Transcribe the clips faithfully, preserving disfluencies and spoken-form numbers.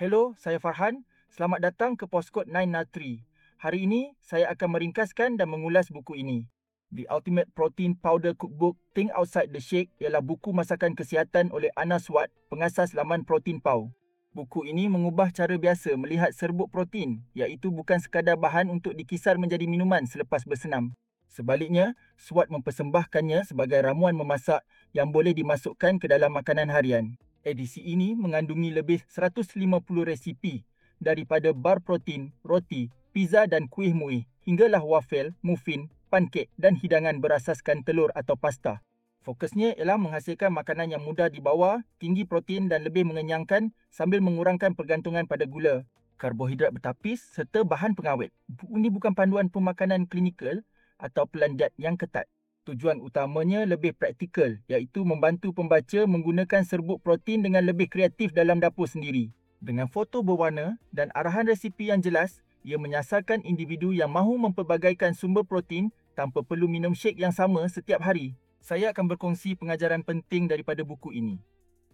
Hello, saya Farhan. Selamat datang ke Postkod sembilan Natri. Hari ini, saya akan meringkaskan dan mengulas buku ini. The Ultimate Protein Powder Cookbook Think Outside the Shake ialah buku masakan kesihatan oleh Anna Swart, pengasas laman Protein Pow. Buku ini mengubah cara biasa melihat serbuk protein, iaitu bukan sekadar bahan untuk dikisar menjadi minuman selepas bersenam. Sebaliknya, Swart mempersembahkannya sebagai ramuan memasak yang boleh dimasukkan ke dalam makanan harian. Edisi ini mengandungi lebih seratus lima puluh resipi daripada bar protein, roti, pizza dan kuih muih hinggalah wafel, muffin, pankek dan hidangan berasaskan telur atau pasta. Fokusnya ialah menghasilkan makanan yang mudah dibawa, tinggi protein dan lebih mengenyangkan sambil mengurangkan pergantungan pada gula, karbohidrat bertapis serta bahan pengawet. Buku ini bukan panduan pemakanan klinikal atau pelan diet yang ketat. Tujuan utamanya lebih praktikal, iaitu membantu pembaca menggunakan serbuk protein dengan lebih kreatif dalam dapur sendiri. Dengan foto berwarna dan arahan resipi yang jelas, ia menyasarkan individu yang mahu mempelbagaikan sumber protein tanpa perlu minum shake yang sama setiap hari. Saya akan berkongsi pengajaran penting daripada buku ini.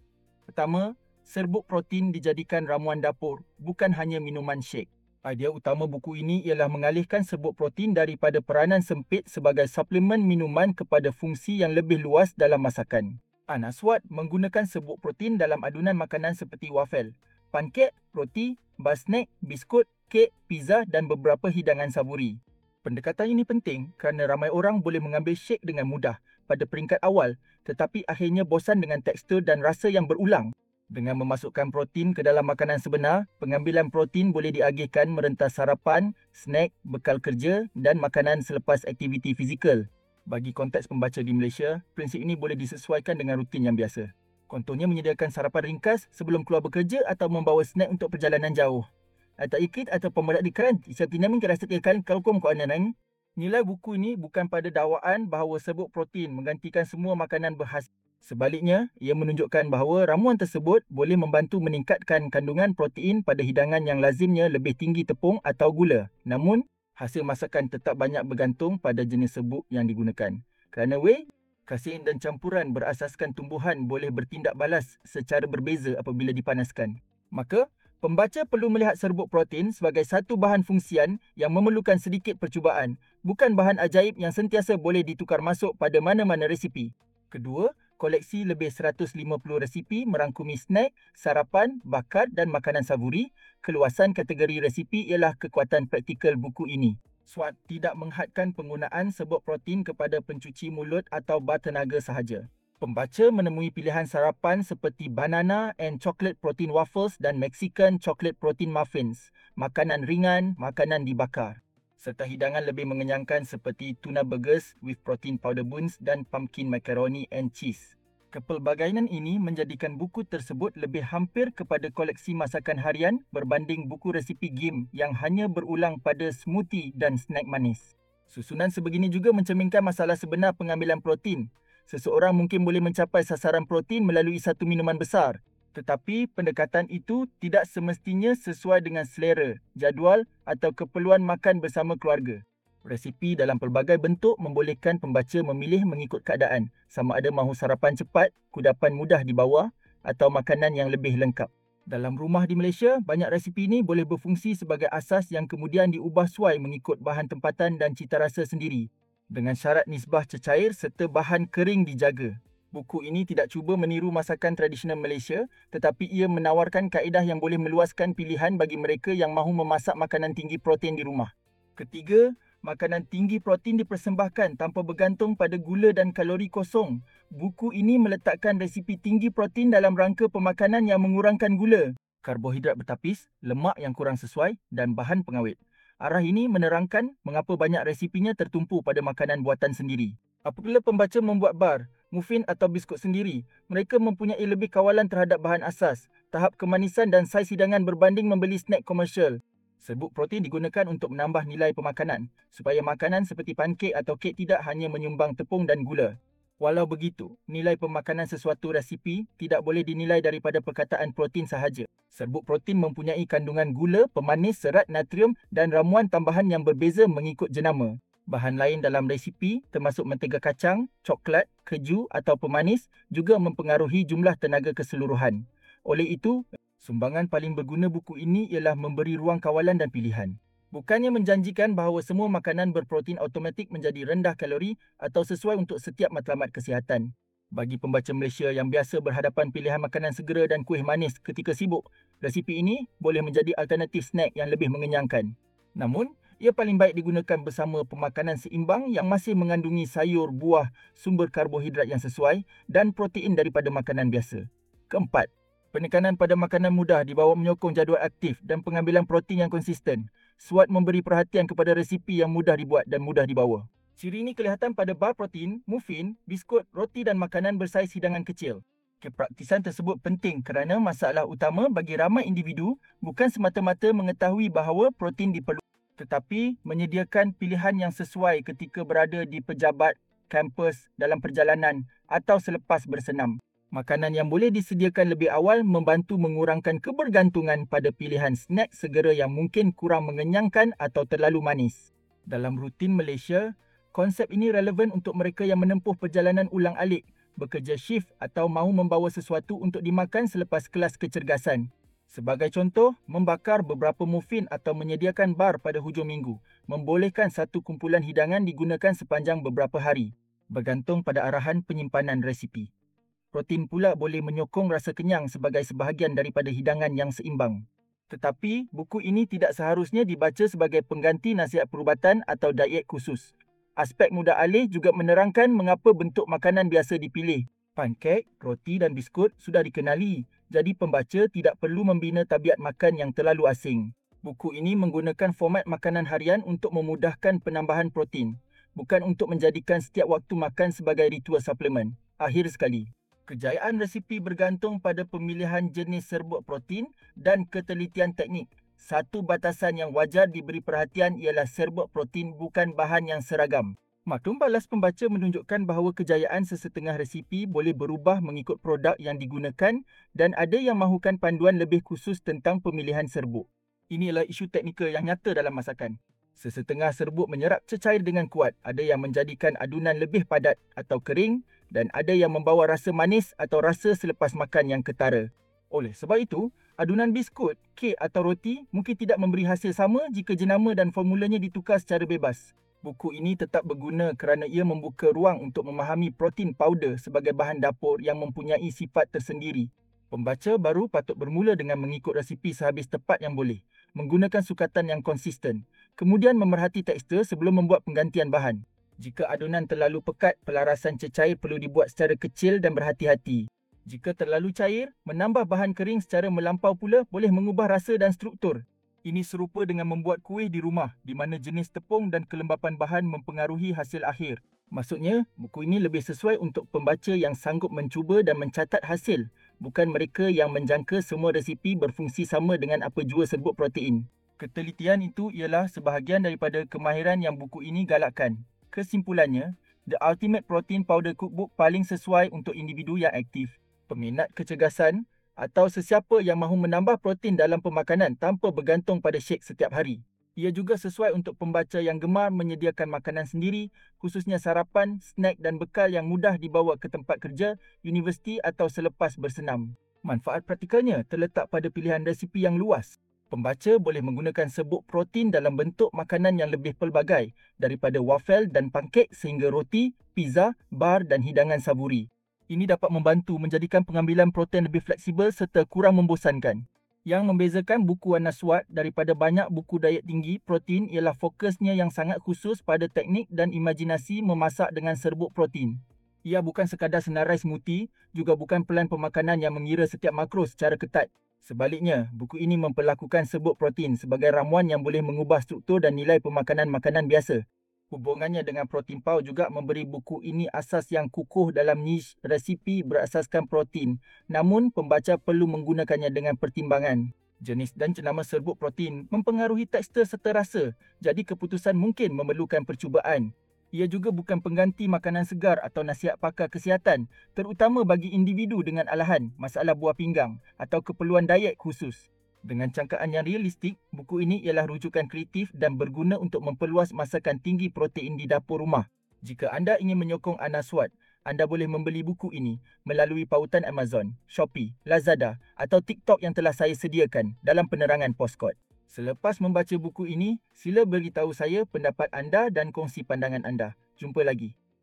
Pertama, serbuk protein dijadikan ramuan dapur, bukan hanya minuman shake. Idea utama buku ini ialah mengalihkan serbuk protein daripada peranan sempit sebagai suplemen minuman kepada fungsi yang lebih luas dalam masakan. Anna Swart menggunakan serbuk protein dalam adunan makanan seperti wafel, pankek, roti, bar snack, biskut, kek, pizza dan beberapa hidangan saburi. Pendekatan ini penting kerana ramai orang boleh mengambil shake dengan mudah pada peringkat awal, tetapi akhirnya bosan dengan tekstur dan rasa yang berulang. Dengan memasukkan protein ke dalam makanan sebenar, pengambilan protein boleh diagihkan merentas sarapan, snack, bekal kerja dan makanan selepas aktiviti fizikal. Bagi konteks pembaca di Malaysia, prinsip ini boleh disesuaikan dengan rutin yang biasa. Contohnya menyediakan sarapan ringkas sebelum keluar bekerja atau membawa snack untuk perjalanan jauh. Atau ikut atau pemuda di keran, seperti namin kerasatikan kalkum ko ananan. Nilai buku ini bukan pada dakwaan bahawa serbuk protein menggantikan semua makanan berhasil. Sebaliknya, ia menunjukkan bahawa ramuan tersebut boleh membantu meningkatkan kandungan protein pada hidangan yang lazimnya lebih tinggi tepung atau gula. Namun, hasil masakan tetap banyak bergantung pada jenis serbuk yang digunakan. Kerana whey, kasein dan campuran berasaskan tumbuhan boleh bertindak balas secara berbeza apabila dipanaskan. Maka, pembaca perlu melihat serbuk protein sebagai satu bahan fungsian yang memerlukan sedikit percubaan, bukan bahan ajaib yang sentiasa boleh ditukar masuk pada mana-mana resipi. Kedua, koleksi lebih seratus lima puluh resipi merangkumi snack, sarapan, bakar dan makanan saburi. Keluasan kategori resipi ialah kekuatan praktikal buku ini. Swart tidak menghadkan penggunaan serbuk protein kepada pencuci mulut atau bar tenaga sahaja. Pembaca menemui pilihan sarapan seperti banana and chocolate protein waffles dan Mexican chocolate protein muffins, makanan ringan, makanan dibakar, serta hidangan lebih mengenyangkan seperti tuna burgers with protein powder buns dan pumpkin macaroni and cheese. Kepelbagaian ini menjadikan buku tersebut lebih hampir kepada koleksi masakan harian berbanding buku resipi game yang hanya berulang pada smoothie dan snack manis. Susunan sebegini juga mencerminkan masalah sebenar pengambilan protein. Seseorang mungkin boleh mencapai sasaran protein melalui satu minuman besar, tetapi pendekatan itu tidak semestinya sesuai dengan selera, jadual atau keperluan makan bersama keluarga. Resipi dalam pelbagai bentuk membolehkan pembaca memilih mengikut keadaan, sama ada mahu sarapan cepat, kudapan mudah dibawa atau makanan yang lebih lengkap. Dalam rumah di Malaysia, banyak resipi ini boleh berfungsi sebagai asas yang kemudian diubah suai mengikut bahan tempatan dan cita rasa sendiri, dengan syarat nisbah cecair serta bahan kering dijaga. Buku ini tidak cuba meniru masakan tradisional Malaysia, tetapi ia menawarkan kaedah yang boleh meluaskan pilihan bagi mereka yang mahu memasak makanan tinggi protein di rumah. Ketiga, makanan tinggi protein dipersembahkan tanpa bergantung pada gula dan kalori kosong. Buku ini meletakkan resipi tinggi protein dalam rangka pemakanan yang mengurangkan gula, karbohidrat bertapis, lemak yang kurang sesuai dan bahan pengawet. Arah ini menerangkan mengapa banyak resipinya tertumpu pada makanan buatan sendiri. Apabila pembaca membuat bar, muffin atau biskut sendiri, mereka mempunyai lebih kawalan terhadap bahan asas, tahap kemanisan dan saiz hidangan berbanding membeli snack komersial. Serbuk protein digunakan untuk menambah nilai pemakanan, supaya makanan seperti pankek atau kek tidak hanya menyumbang tepung dan gula. Walau begitu, nilai pemakanan sesuatu resipi tidak boleh dinilai daripada perkataan protein sahaja. Serbuk protein mempunyai kandungan gula, pemanis, serat, natrium dan ramuan tambahan yang berbeza mengikut jenama. Bahan lain dalam resipi termasuk mentega kacang, coklat, keju atau pemanis juga mempengaruhi jumlah tenaga keseluruhan. Oleh itu, Sumbangan paling berguna buku ini ialah memberi ruang kawalan dan pilihan. Bukannya menjanjikan bahawa semua makanan berprotein automatik menjadi rendah kalori atau sesuai untuk setiap matlamat kesihatan. Bagi pembaca Malaysia yang biasa berhadapan pilihan makanan segera dan kuih manis ketika sibuk, resipi ini boleh menjadi alternatif snack yang lebih mengenyangkan. Namun, ia paling baik digunakan bersama pemakanan seimbang yang masih mengandungi sayur, buah, sumber karbohidrat yang sesuai dan protein daripada makanan biasa. Keempat, penekanan pada makanan mudah dibawa menyokong jadual aktif dan pengambilan protein yang konsisten. SWOT memberi perhatian kepada resipi yang mudah dibuat dan mudah dibawa. Ciri ini kelihatan pada bar protein, muffin, biskut, roti dan makanan bersaiz hidangan kecil. Kepraktisan tersebut penting kerana masalah utama bagi ramai individu bukan semata-mata mengetahui bahawa protein diperlukan, tetapi menyediakan pilihan yang sesuai ketika berada di pejabat, kampus, dalam perjalanan atau selepas bersenam. Makanan yang boleh disediakan lebih awal membantu mengurangkan kebergantungan pada pilihan snack segera yang mungkin kurang mengenyangkan atau terlalu manis. Dalam rutin Malaysia, konsep ini relevan untuk mereka yang menempuh perjalanan ulang-alik, bekerja shift atau mahu membawa sesuatu untuk dimakan selepas kelas kecergasan. Sebagai contoh, membakar beberapa muffin atau menyediakan bar pada hujung minggu membolehkan satu kumpulan hidangan digunakan sepanjang beberapa hari, bergantung pada arahan penyimpanan resipi. Protein pula boleh menyokong rasa kenyang sebagai sebahagian daripada hidangan yang seimbang. Tetapi, buku ini tidak seharusnya dibaca sebagai pengganti nasihat perubatan atau diet khusus. Aspek mudah alih juga menerangkan mengapa bentuk makanan biasa dipilih. Pankek, roti dan biskut sudah dikenali, jadi pembaca tidak perlu membina tabiat makan yang terlalu asing. Buku ini menggunakan format makanan harian untuk memudahkan penambahan protein, bukan untuk menjadikan setiap waktu makan sebagai ritual suplemen. Akhir sekali, kejayaan resipi bergantung pada pemilihan jenis serbuk protein dan ketelitian teknik. Satu batasan yang wajar diberi perhatian ialah serbuk protein bukan bahan yang seragam. Maklum balas pembaca menunjukkan bahawa kejayaan sesetengah resipi boleh berubah mengikut produk yang digunakan dan ada yang mahukan panduan lebih khusus tentang pemilihan serbuk. Inilah isu teknikal yang nyata dalam masakan. Sesetengah serbuk menyerap cecair dengan kuat, ada yang menjadikan adunan lebih padat atau kering dan ada yang membawa rasa manis atau rasa selepas makan yang ketara. Oleh sebab itu, adunan biskut, kek atau roti mungkin tidak memberi hasil sama jika jenama dan formulanya ditukar secara bebas. Buku ini tetap berguna kerana ia membuka ruang untuk memahami protein powder sebagai bahan dapur yang mempunyai sifat tersendiri. Pembaca baru patut bermula dengan mengikut resipi sehabis tepat yang boleh, menggunakan sukatan yang konsisten, kemudian memerhati tekstur sebelum membuat penggantian bahan. Jika adunan terlalu pekat, pelarasan cecair perlu dibuat secara kecil dan berhati-hati. Jika terlalu cair, menambah bahan kering secara melampau pula boleh mengubah rasa dan struktur. Ini serupa dengan membuat kuih di rumah, di mana jenis tepung dan kelembapan bahan mempengaruhi hasil akhir. Maksudnya, buku ini lebih sesuai untuk pembaca yang sanggup mencuba dan mencatat hasil, bukan mereka yang menjangka semua resipi berfungsi sama dengan apa jua serbuk protein. Ketelitian itu ialah sebahagian daripada kemahiran yang buku ini galakkan. Kesimpulannya, The Ultimate Protein Powder Cookbook paling sesuai untuk individu yang aktif, peminat kecergasan atau sesiapa yang mahu menambah protein dalam pemakanan tanpa bergantung pada shake setiap hari. Ia juga sesuai untuk pembaca yang gemar menyediakan makanan sendiri, khususnya sarapan, snack dan bekal yang mudah dibawa ke tempat kerja, universiti atau selepas bersenam. Manfaat praktikalnya terletak pada pilihan resipi yang luas. Pembaca boleh menggunakan serbuk protein dalam bentuk makanan yang lebih pelbagai, daripada wafel dan pankek sehingga roti, pizza, bar dan hidangan saburi. Ini dapat membantu menjadikan pengambilan protein lebih fleksibel serta kurang membosankan. Yang membezakan buku warna SWOT daripada banyak buku diet tinggi protein ialah fokusnya yang sangat khusus pada teknik dan imajinasi memasak dengan serbuk protein. Ia bukan sekadar senarai smoothie, juga bukan pelan pemakanan yang mengira setiap makro secara ketat. Sebaliknya, buku ini memperlakukan serbuk protein sebagai ramuan yang boleh mengubah struktur dan nilai pemakanan makanan biasa. Hubungannya dengan protein pow juga memberi buku ini asas yang kukuh dalam niche resipi berasaskan protein. Namun, pembaca perlu menggunakannya dengan pertimbangan. Jenis dan jenama serbuk protein mempengaruhi tekstur serta rasa, jadi keputusan mungkin memerlukan percubaan. Ia juga bukan pengganti makanan segar atau nasihat pakar kesihatan, terutama bagi individu dengan alahan, masalah buah pinggang atau keperluan diet khusus. Dengan cangkaan yang realistik, buku ini ialah rujukan kreatif dan berguna untuk memperluas masakan tinggi protein di dapur rumah. Jika anda ingin menyokong Ana SWOT, anda boleh membeli buku ini melalui pautan Amazon, Shopee, Lazada atau TikTok yang telah saya sediakan dalam penerangan Postkod. Selepas membaca buku ini, sila beritahu saya pendapat anda dan kongsi pandangan anda. Jumpa lagi.